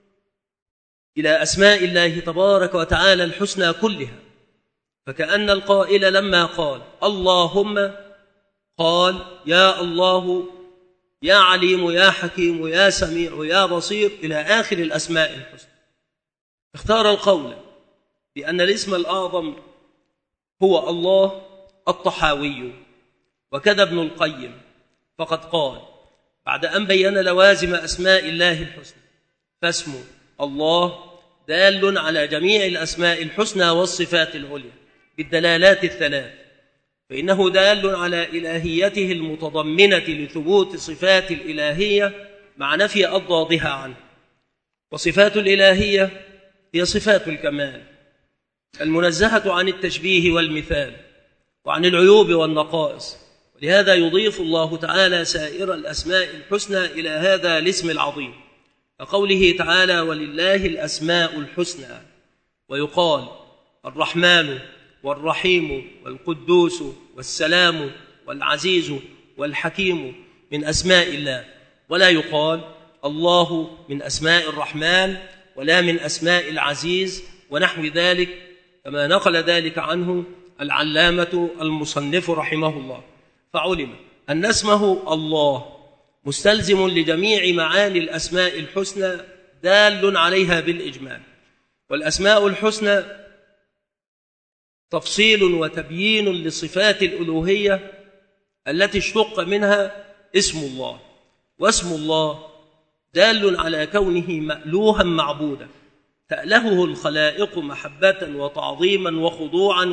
[SPEAKER 2] إلى أسماء الله تبارك وتعالى الحسنى كلها، فكأن القائل لما قال اللهم قال يا الله يا عليم يا حكيم يا سميع يا بصير إلى آخر الأسماء الحسنى. اختار القول بأن الاسم الأعظم هو الله الطحاوي، وكذا ابن القيم، فقد قال بعد أن بين لوازم أسماء الله الحسنى: فاسم الله دال على جميع الأسماء الحسنى والصفات العليا بالدلالات الثلاث، فإنه دال على إلهيته المتضمنة لثبوت صفات الإلهية مع نفي أضدادها عنه. وصفات الإلهية هي صفات الكمال المنزهة عن التشبيه والمثال وعن العيوب والنقائص، ولهذا يضيف الله تعالى سائر الأسماء الحسنى إلى هذا الاسم العظيم، كقوله تعالى: ولله الأسماء الحسنى. ويقال الرحمن والرحيم والقدوس والسلام والعزيز والحكيم من أسماء الله، ولا يقال الله من أسماء الرحمن ولا من أسماء العزيز ونحو ذلك، كما نقل ذلك عنه العلامة المصنف رحمه الله. فعلم أن اسمه الله مستلزم لجميع معاني الأسماء الحسنى دال عليها بالإجمال. والأسماء الحسنى تفصيل وتبيين لصفات الألوهية التي اشتق منها اسم الله، واسم الله دال على كونه مألوها معبودا تألهه الخلائق محبة وتعظيما وخضوعا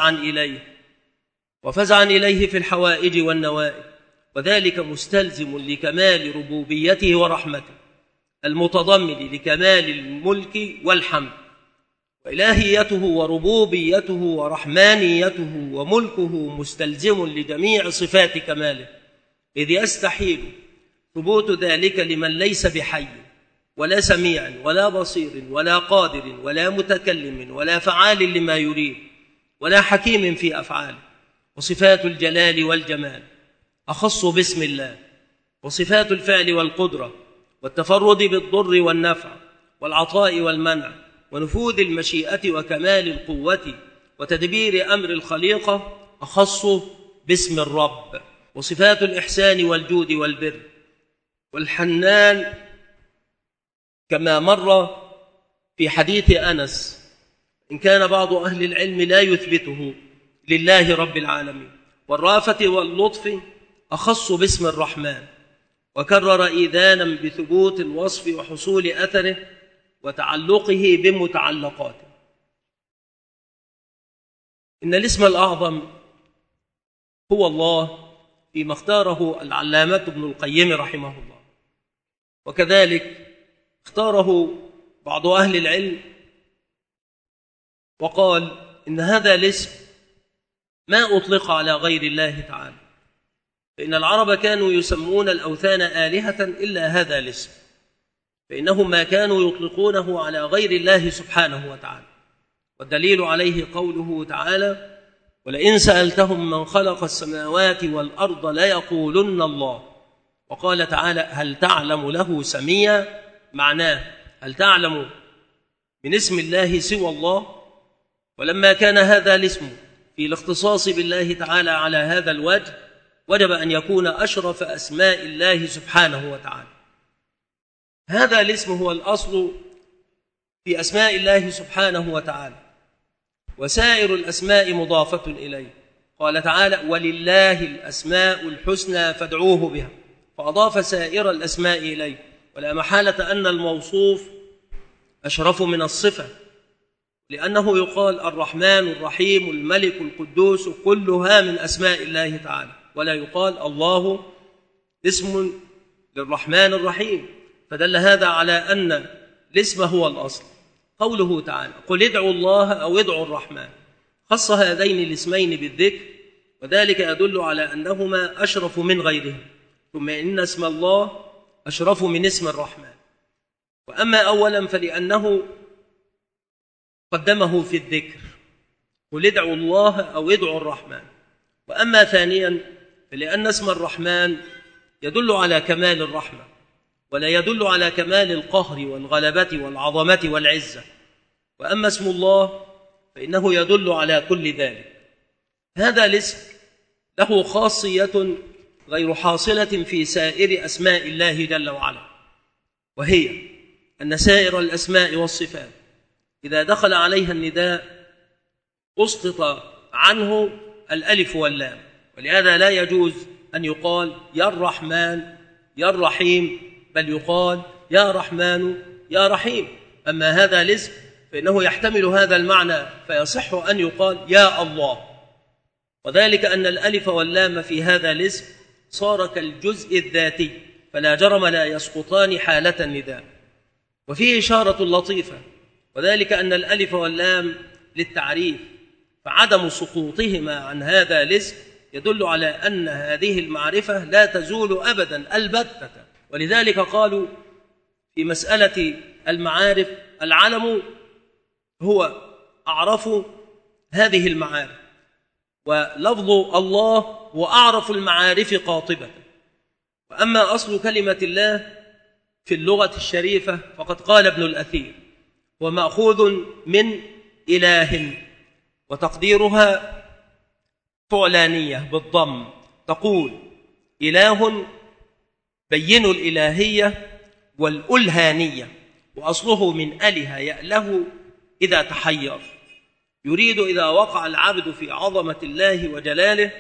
[SPEAKER 2] وفزعا إليه في الحوائج والنوائب، وذلك مستلزم لكمال ربوبيته ورحمته المتضمن لكمال الملك والحمد، وإلهيته وربوبيته ورحمانيته وملكه مستلزم لجميع صفات كماله، إذ يستحيل ثبوت ذلك لمن ليس بحي ولا سميع ولا بصير ولا قادر ولا متكلم ولا فعال لما يريد ولا حكيم في أفعاله. وصفات الجلال والجمال أخص باسم الله، وصفات الفعل والقدرة والتفرد بالضر والنفع والعطاء والمنع ونفوذ المشيئة وكمال القوة وتدبير أمر الخليقة أخص باسم الرب. وصفات الإحسان والجود والبر والحنان كما مر في حديث أنس، إن كان بعض أهل العلم لا يثبته لله رب العالمين. والرافة واللطف أخص باسم الرحمن، وكرر إيذانا بثبوت الوصف وحصول أثره وتعلقه بمتعلقاته. إن الاسم الأعظم هو الله فيما اختاره العلامة ابن القيم رحمه الله، وكذلك اختاره بعض أهل العلم وقال إن هذا الاسم ما أطلق على غير الله تعالى، فإن العرب كانوا يسمون الأوثان آلهة إلا هذا الاسم، فإنهم ما كانوا يطلقونه على غير الله سبحانه وتعالى. والدليل عليه قوله تعالى: ولئن سألتهم من خلق السماوات والأرض ليقولن الله. وقال تعالى: هل تعلم له سميا؟ معناه هل تعلم من اسم الله سوى الله؟ ولما كان هذا الاسم في الاختصاص بالله تعالى على هذا الوجه، وجب أن يكون أشرف أسماء الله سبحانه وتعالى. هذا الاسم هو الأصل في أسماء الله سبحانه وتعالى، وسائر الأسماء مضافة إليه. قال تعالى: ولله الأسماء الحسنى فادعوه بها، فأضاف سائر الأسماء إليه، ولا محالة أن الموصوف أشرف من الصفة، لأنه يقال الرحمن الرحيم الملك القدوس كلها من أسماء الله تعالى، ولا يقال الله اسم للرحمن الرحيم، فدل هذا على أن الاسم هو الأصل. قوله تعالى: قل ادعوا الله أو ادعوا الرحمن، خص هذين الاسمين بالذكر، وذلك يدل على أنهما أشرف من غيرهم، ثم إن اسم الله أشرف من اسم الرحمن. وأما أولا فلأنه قدمه في الذكر، قل ادعوا الله أو ادعوا الرحمن. وأما ثانيا فلأن اسم الرحمن يدل على كمال الرحمة، ولا يدل على كمال القهر والغلبة والعظمة والعزة. وأما اسم الله فإنه يدل على كل ذلك. هذا الاسم له خاصية غير حاصلة في سائر أسماء الله جل وعلا، وهي أن سائر الأسماء والصفات إذا دخل عليها النداء أسقط عنه الألف واللام، ولهذا لا يجوز أن يقال يا الرحمن يا الرحيم، بل يقال يا رحمن يا رحيم. أما هذا الاسم فإنه يحتمل هذا المعنى، فيصح أن يقال يا الله، وذلك أن الألف واللام في هذا الاسم صار كالجزء الذاتي، فلا جرم لا يسقطان حالة النداء. وفيه إشارة لطيفة، وذلك أن الألف واللام للتعريف، فعدم سقوطهما عن هذا الاسم يدل على أن هذه المعرفة لا تزول أبدا البتة. ولذلك قالوا في مسألة المعارف العلم هو أعرف هذه المعارف، ولفظ الله هو أعرف المعارف قاطبة. وأما أصل كلمة الله في اللغة الشريفة فقد قال ابن الأثير: ومأخوذ من إله، وتقديرها فعلانية بالضم، تقول إله بين الإلهية والألهانية، وأصله من أله يأله إذا تحير، يريد إذا وقع العبد في عظمة الله وجلاله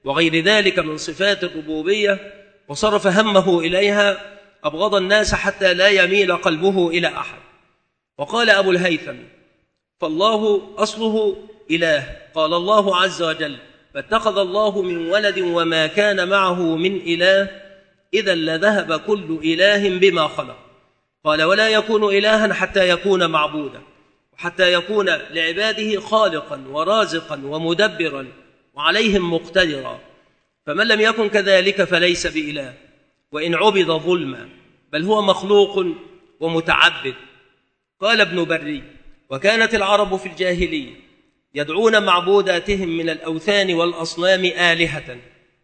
[SPEAKER 2] وغير ذلك من صفات الربوبية، وصرف همه إليها، أبغض الناس حتى لا يميل قلبه إلى أحد. وقال أبو الهيثم: فالله أصله إله. قال الله عز وجل: فاتخذ الله من ولد وما كان معه من إله إذا لذهب كل إله بما خلق. قال: ولا يكون إلها حتى يكون معبودا، وحتى يكون لعباده خالقا ورازقا ومدبرا وعليهم مقتدرا. فمن لم يكن كذلك فليس بإله، وإن عبد ظلما، بل هو مخلوق ومتعبد. قال ابن بري: وكانت العرب في الجاهلية يدعون معبوداتهم من الأوثان والأصنام آلهة.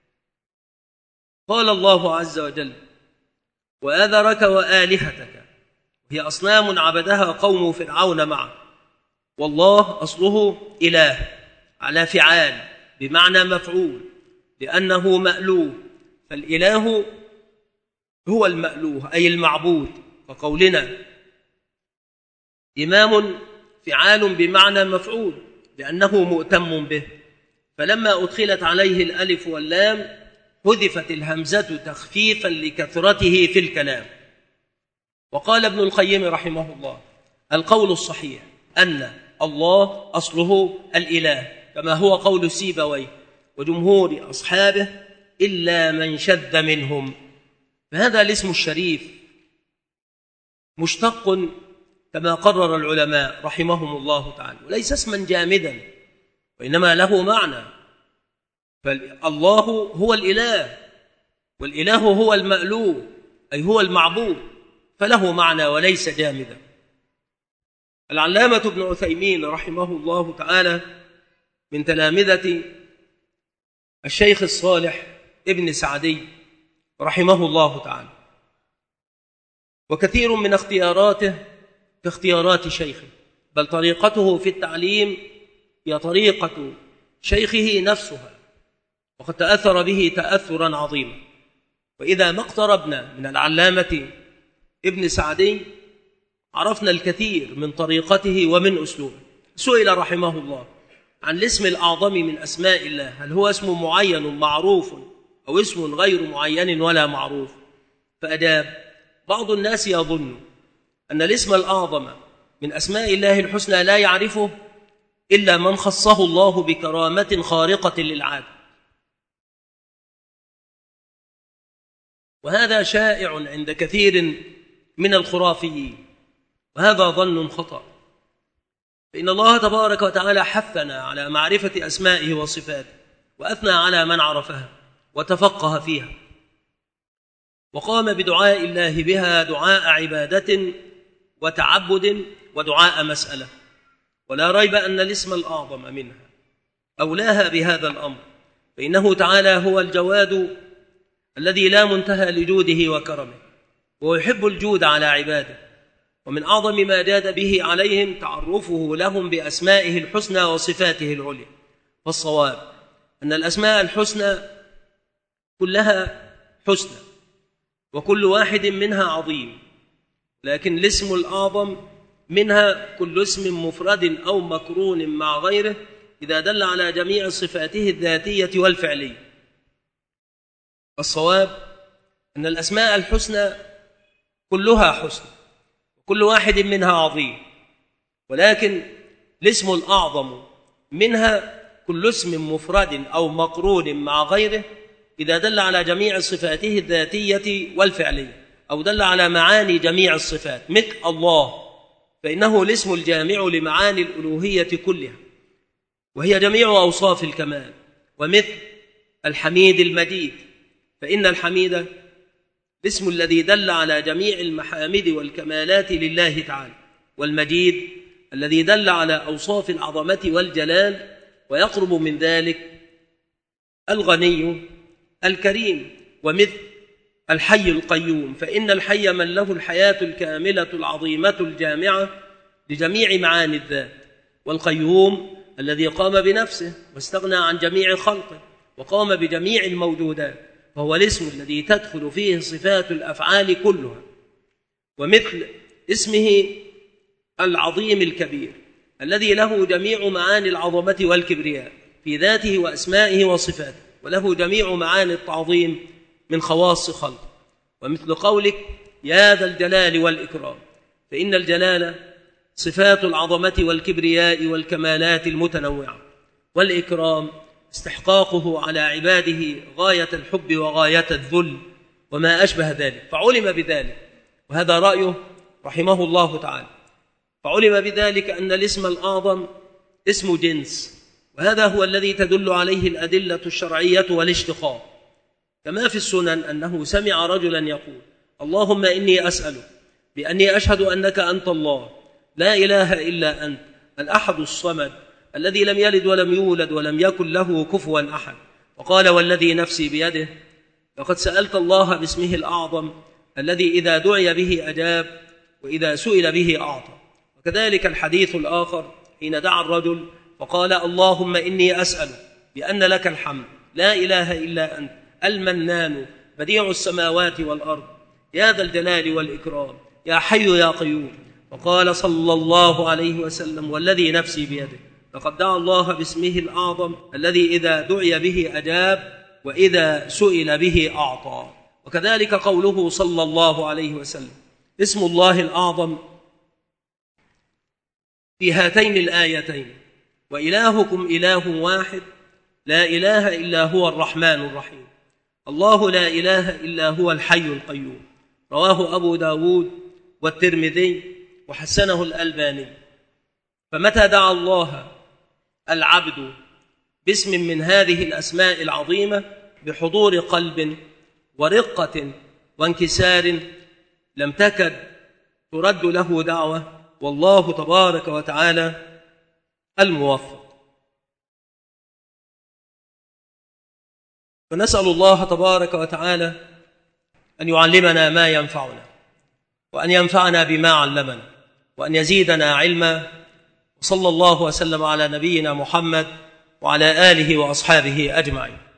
[SPEAKER 2] قال الله عز وجل: وآذرك وآلهتك، هي أصنام عبدها قوم فرعون معه. والله أصله إله على فعال بمعنى مفعول، لأنه مألوه، فالإله هو المألوه أي المعبود. وقولنا إمام فعال بمعنى مفعول لأنه مؤتم به، فلما أدخلت عليه الألف واللام حذفت الهمزة تخفيفا لكثرته في الكلام. وقال ابن القيم رحمه الله: القول الصحيح أن الله أصله الإله، كما هو قول سيبويه وجمهور أصحابه إلا من شذ منهم. فهذا الاسم الشريف مشتق كما قرر العلماء رحمهم الله تعالى، وليس اسما جامدا، وإنما له معنى. فالله هو الإله، والإله هو المألوه أي هو المعبود، فله معنى وليس جامدا. العلامة ابن عثيمين رحمه الله تعالى من تلامذة الشيخ الصالح ابن سعدي رحمه الله تعالى، وكثير من اختياراته كاختيارات شيخه، بل طريقته في التعليم هي طريقة شيخه نفسها، وقد تأثر به تأثرا عظيما. وإذا ما اقتربنا من العلامة ابن سعدي عرفنا الكثير من طريقته ومن أسلوبه. سئل رحمه الله عن الاسم الأعظم من أسماء الله: هل هو اسم معين معروف أو اسم غير معين ولا معروف؟ فأجاب: بعض الناس يظن أن الاسم الأعظم من أسماء الله الحسنى لا يعرفه إلا من خصه الله بكرامة خارقة للعادة، وهذا شائع عند كثير من الخرافيين، وهذا ظن خطأ. فإن الله تبارك وتعالى حثنا على معرفة أسمائه وصفاته، وأثنى على من عرفها وتفقه فيها، وقام بدعاء الله بها دعاء عبادة وتعبد ودعاء مسألة. ولا ريب أن الاسم الأعظم منها أولاها بهذا الأمر، فإنه تعالى هو الجواد الذي لا منتهى لجوده وكرمه، ويحب الجود على عباده. ومن أعظم ما جاد به عليهم تعرفه لهم بأسمائه الحسنى وصفاته العليا. فالصواب أن الأسماء الحسنى كلها حسنى، وكل واحد منها عظيم، لكن الاسم الأعظم منها كل اسم مفرد أو مقرون مع غيره إذا دل على جميع صفاته الذاتية والفعلية. الصواب أن الأسماء الحسنى كلها حسنى، وكل واحد منها عظيم، ولكن الاسم الأعظم منها كل اسم مفرد أو مقرون مع غيره إذا دل على جميع صفاته الذاتية والفعلية، أو دل على معاني جميع الصفات، مثل الله، فإنه الاسم الجامع لمعاني الألوهية كلها، وهي جميع أوصاف الكمال. ومثل الحميد المجيد، فإن الحميد الاسم الذي دل على جميع المحامد والكمالات لله تعالى، والمجيد الذي دل على أوصاف العظمة والجلال، ويقرب من ذلك الغني الكريم. ومثل الحي القيوم، فإن الحي من له الحياة الكاملة العظيمة الجامعة لجميع معاني الذات، والقيوم الذي قام بنفسه واستغنى عن جميع خلقه وقام بجميع الموجودات، فهو الاسم الذي تدخل فيه صفات الأفعال كلها. ومثل اسمه العظيم الكبير الذي له جميع معاني العظمة والكبرياء في ذاته وأسمائه وصفاته، وله جميع معاني التعظيم من خواص خلقه. ومثل قولك يا ذا الجلال والإكرام، فإن الجلال صفات العظمة والكبرياء والكمالات المتنوعة، والإكرام استحقاقه على عباده غاية الحب وغاية الذل وما أشبه ذلك، فعلم بذلك، وهذا رأيه رحمه الله تعالى، فعلم بذلك أن الاسم الأعظم اسم جنس، وهذا هو الذي تدل عليه الأدلة الشرعية والاشتقاق. كما في السنن أنه سمع رجلا يقول اللهم إني أسألك بأني أشهد أنك أنت الله لا إله إلا أنت الأحد الصمد الذي لم يلد ولم يولد ولم يكن له كفوا أحد، وقال والذي نفسي بيده لقد سألت الله باسمه الأعظم الذي إذا دعي به أجاب وإذا سئل به أعطى. وكذلك الحديث الآخر حين دعا الرجل وقال اللهم إني أسألك بأن لك الحمد لا إله إلا أنت المنان بديع السماوات والأرض يا ذا الجلال والإكرام يا حي يا قيوم، وقال صلى الله عليه وسلم والذي نفسي بيده لقد دعا الله باسمه الأعظم الذي إذا دعي به أجاب وإذا سئل به أعطى. وكذلك قوله صلى الله عليه وسلم اسم الله الأعظم في هاتين الآيتين وإلهكم إله واحد لا إله إلا هو الرحمن الرحيم، الله لا إله إلا هو الحي القيوم، رواه أبو داود والترمذي وحسنه الألباني. فمتى دعا الله العبد باسم من هذه الأسماء العظيمة بحضور قلب ورقة وانكسار لم تكد ترد له دعوة، والله تبارك وتعالى الموفق. فنسأل الله تبارك وتعالى أن يعلمنا ما ينفعنا وأن ينفعنا بما علمنا وأن يزيدنا علما. وصلى الله وسلم على نبينا محمد وعلى آله وأصحابه أجمعين.